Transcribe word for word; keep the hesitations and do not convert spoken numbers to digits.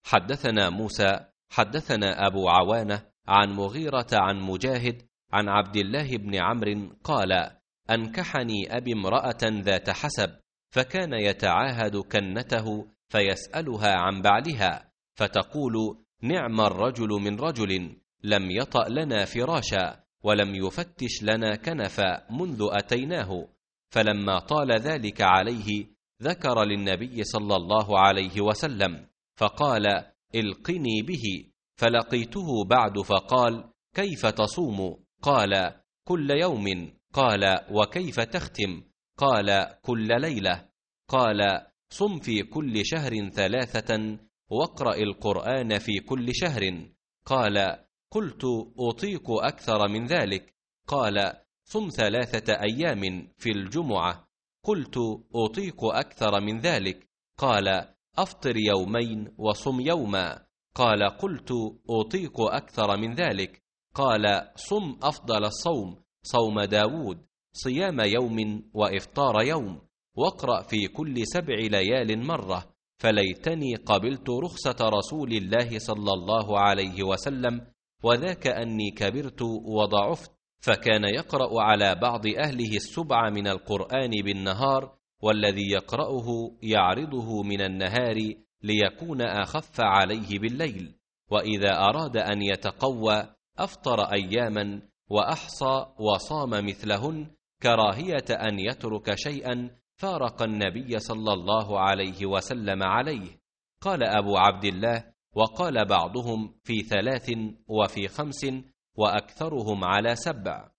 حدثنا موسى حدثنا أبو عوانة عن مغيرة عن مجاهد عن عبد الله بن عمرو قال: أنكحني أبي امرأة ذات حسب، فكان يتعاهد كنته فيسألها عن بعلها، فتقول: نعم الرجل من رجل لم يطأ لنا فراشا ولم يفتش لنا كنفا منذ أتيناه. فلما طال ذلك عليه ذكر للنبي صلى الله عليه وسلم، فقال: القني به. فلقيته بعد فقال: كيف تصوم؟ قال: كل يوم. قال: وكيف تختم؟ قال: كل ليلة. قال: صم في كل شهر ثلاثة واقرأ القرآن في كل شهر. قال: قلت: أطيق أكثر من ذلك. قال: صم ثلاثة أيام في الجمعة. قلت: أطيق أكثر من ذلك. قال: أفطر يومين وصم يوما. قال: قلت: أطيق أكثر من ذلك. قال: صم أفضل الصوم صوم داود، صيام يوم وإفطار يوم، واقرأ في كل سبع ليال مرة. فليتني قبلت رخصة رسول الله صلى الله عليه وسلم، وذاك أني كبرت وضعفت. فكان يقرأ على بعض أهله السبع من القرآن بالنهار، والذي يقرأه يعرضه من النهار ليكون أخف عليه بالليل. وإذا أراد أن يتقوى أفطر أياما وأحصى وصام مثلهن، كراهية أن يترك شيئا فارق النبي صلى الله عليه وسلم عليه. قال أبو عبد الله: وقال بعضهم في ثلاث وفي خمس، وأكثرهم على سبع.